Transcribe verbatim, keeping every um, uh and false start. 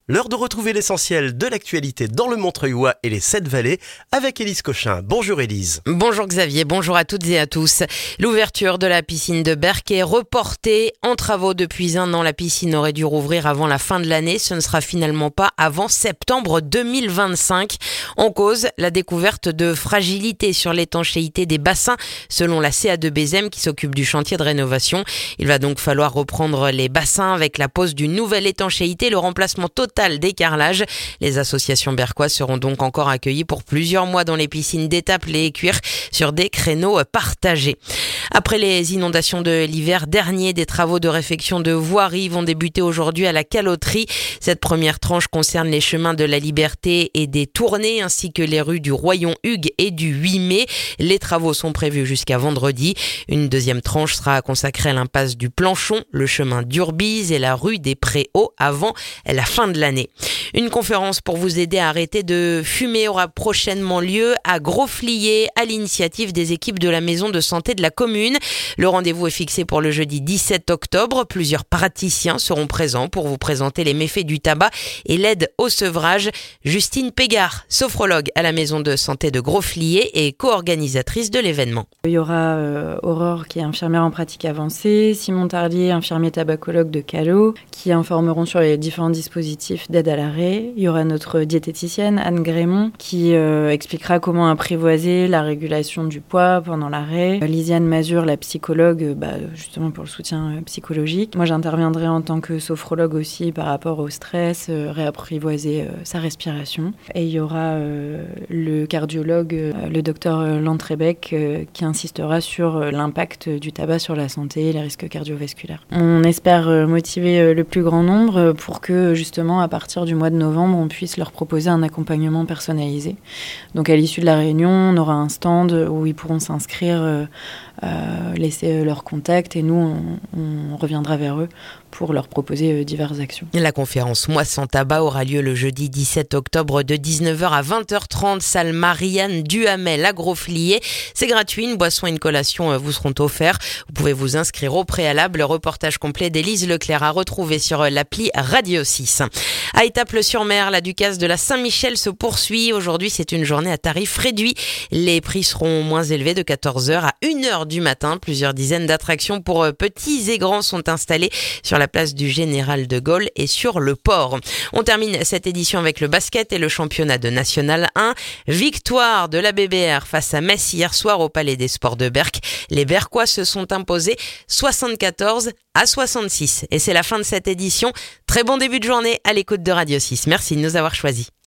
L'heure de retrouver l'essentiel de l'actualité dans le Montreuilois et les Sept Vallées avec Élise Cochin. Bonjour Élise. Bonjour Xavier, bonjour à toutes et à tous. L'ouverture de la piscine de Berck est reportée en travaux depuis un an. La piscine aurait dû rouvrir avant la fin de l'année. Ce ne sera finalement pas avant septembre deux mille vingt-cinq. En cause, la découverte de fragilité sur l'étanchéité des bassins selon la C A deux B Z E M qui s'occupe du chantier de rénovation. Il va donc falloir reprendre les bassins avec la pose d'une nouvelle étanchéité, le remplacement total des carrelages. Les associations berquoises seront donc encore accueillies pour plusieurs mois dans les piscines d'Étaples et Écuire sur des créneaux partagés. Après les inondations de l'hiver dernier, des travaux de réfection de voirie vont débuter aujourd'hui à la Caloterie. Cette première tranche concerne les chemins de la Liberté et des Tournées ainsi que les rues du Royon-Hugues et du huit mai. Les travaux sont prévus jusqu'à vendredi. Une deuxième tranche sera consacrée à l'impasse du Planchon, le chemin d'Urbise et la rue des Préaux avant la fin de l'année. Une conférence pour vous aider à arrêter de fumer aura prochainement lieu à Grosflier à l'initiative des équipes de la maison de santé de la commune. Le rendez-vous est fixé pour le jeudi dix-sept octobre. Plusieurs praticiens seront présents pour vous présenter les méfaits du tabac et l'aide au sevrage. Justine Pégard, sophrologue à la maison de santé de Grosflier et co-organisatrice de l'événement. Il y aura euh, Aurore qui est infirmière en pratique avancée, Simon Tarlier, infirmier tabacologue de Callot, qui informeront sur les différents dispositifs d'aide à l'arrêt. Il y aura notre diététicienne Anne Grémont qui euh, expliquera comment apprivoiser la régulation du poids pendant l'arrêt. Lisiane Mazur, la psychologue, euh, bah, justement pour le soutien euh, psychologique. Moi, j'interviendrai en tant que sophrologue aussi par rapport au stress, euh, réapprivoiser euh, sa respiration. Et il y aura euh, le cardiologue, euh, le docteur Lantrebec, euh, qui insistera sur euh, l'impact du tabac sur la santé et les risques cardiovasculaires. On espère euh, motiver euh, le plus grand nombre euh, pour que, justement, à partir du mois de novembre, on puisse leur proposer un accompagnement personnalisé. Donc, à l'issue de la réunion, on aura un stand où ils pourront s'inscrire, euh, euh, laisser leur contact et nous, on, on reviendra vers eux pour leur proposer euh, diverses actions. La conférence Moi sans tabac aura lieu le jeudi dix-sept octobre de dix-neuf heures à vingt heures trente, salle Marianne Duhamel à Grosflier. C'est gratuit, une boisson et une collation vous seront offerts. Vous pouvez vous inscrire au préalable. Le reportage complet d'Élise Leclerc à retrouver sur l'appli Radio six. À Étaples-sur-Mer, la Ducasse de la Saint-Michel se poursuit. Aujourd'hui, c'est une journée à tarif réduit. Les prix seront moins élevés de quatorze heures à une heure du matin. Plusieurs dizaines d'attractions pour petits et grands sont installées sur la place du Général de Gaulle et sur le port. On termine cette édition avec le basket et le championnat de National un. Victoire de la B B R face à Metz hier soir au Palais des Sports de Berck. Les Berquois se sont imposés soixante-quatorze à soixante-six. Et c'est la fin de cette édition. Très bon début de journée à l'écoute de Radio six. Merci de nous avoir choisis.